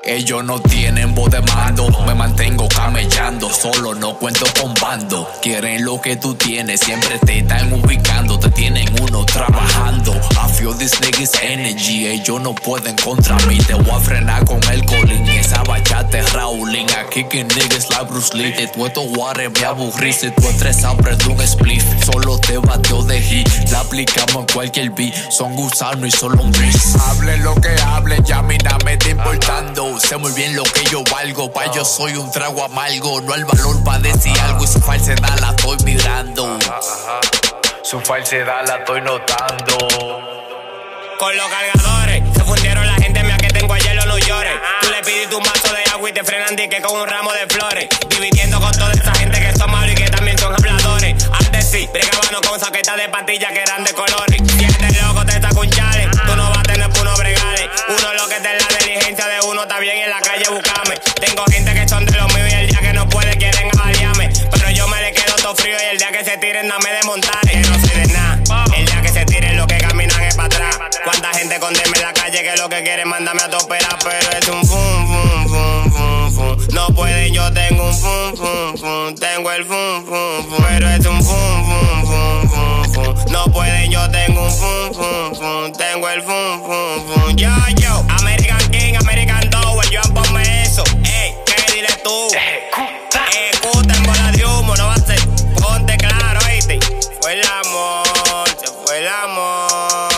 Ellos no tienen voz de mando, me mantengo camellando, solo no cuento con bando. Quieren lo que tú tienes, siempre te están ubicando, te tienen uno trabajando. I feel this niggas energy, ellos no pueden contra mí. Te voy a frenar con el colín, esa bachata es Raulín. Aquí que niggas like Bruce Lee. De tu estos guares me aburriste, tu estresado prende un spliff. Solo te bateo de hit, la aplicamos en cualquier beat. Son gusanos y solo un bris. Hablen lo que hablen, ya a mí nada me está importando. Sé muy bien lo que yo valgo, pa' yo soy un trago amargo. No el valor pa' decir algo y su falsedad la estoy mirando. Su falsedad la estoy notando. Con los cargadores se fundieron la gente mía que tengo hielo, no llores. Tú le pides tu mazo de agua y te frenan dique con un ramo de flores. Dividiendo con toda esa gente que son malos y que también son habladores. Antes sí, bregábamos con saquetas de pastillas que eran de colores. Si este loco te saca un chale, tú no vas a tener por unos bregales. Uno lo que te la diligencia de uno está bien en la calle, buscame. Tengo gente que son de los míos y el día que no puede quieren avaliarme. Pero yo me le quedo todo frío y el día que se tiren dame de montar. Que no soy de nada, el día que se tiren lo que caminan es para atrás. Cuánta gente con DM en la calle que lo que quiere mándame a toperar, pero es un fum, fum, fum, fum, fum. No pueden, yo tengo un fum, fum, fum. Tengo el fum, fum, fum. Pero es un fum, fum, fum, fum, fum. No pueden, yo tengo un fum, fum, fum. Tengo el fum, fum, fum. Yo, American King, American Tower, yo ponme eso. Ey, ¿qué dile tú? Escuta en bola de humo, no va a ser. Ponte claro, oíste. Fue el amor, se fue el amor.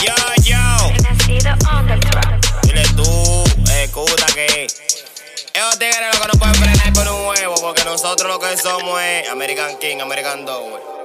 Dile tú, escuta que esos tigres lo que no pueden frenar por un huevo, porque nosotros lo que somos es American King, American Tower.